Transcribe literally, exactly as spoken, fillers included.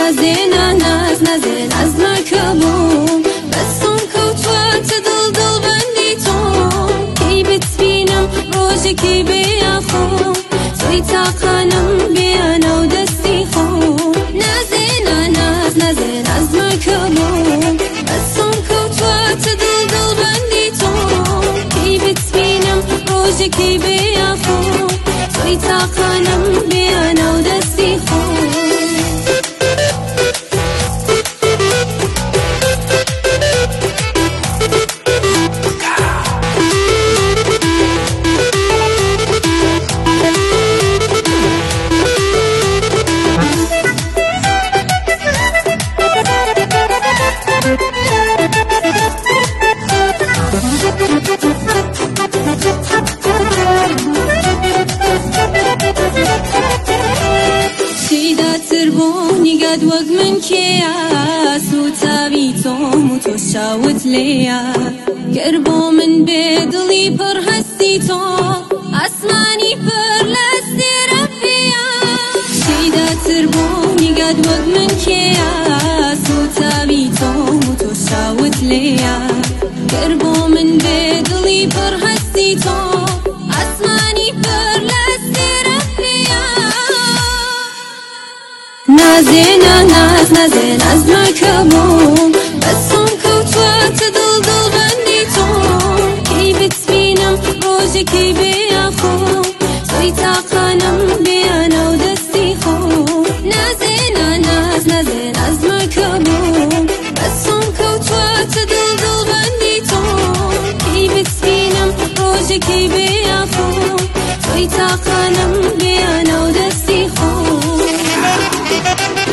نازێنا ناز نازێن ئەزمەکەبووم بەسم کەوتواتە دڵ دڵبەندی تۆم کەی بتبینم ڕۆژێکی بێیاخۆم تۆی تاقانم بێیانە و دەستی خۆم نازێنا ناز نازێن ئەزمەکەبووم بەسم کەوتواتە دڵ دڵبەندی تۆم کەی بتبینم ڕۆژێکی بێیاخۆم تۆی تاقانم بێیانە و دەستی خۆم قد وەک من کێیە سوتاوی تۆم و تۆ شاوت لێیە گەر بۆ من بێ دڵی پڕ هەستی تۆ ئاسمانی پڕ لە ئەستێرە پێیە شەیداتر بوونی گەد وەک من کێیە سوتاوی تۆم و تۆ شاوت لێیە گەر بۆ من بێ دڵی پڕ هەستی تۆ ئاسمانی پڕ لە ئەستێرە پێیە نازێنا ناز نازێن ئەزمەکەبووم بەسم کەوتواتە دڵ دڵبەندی تۆم کەی بتبینم ڕۆژێکی بێیاخۆم تۆی تاقانم بێیانە و دەستی خۆم نازێنا ناز نازێن ئەزمەکەبووم بەسم کەوتواتە دڵ دڵبەندی تۆم کەی بتبینم ڕۆژێکی بێیاخۆم تۆی تاقانم بێیانە و دەستی خۆم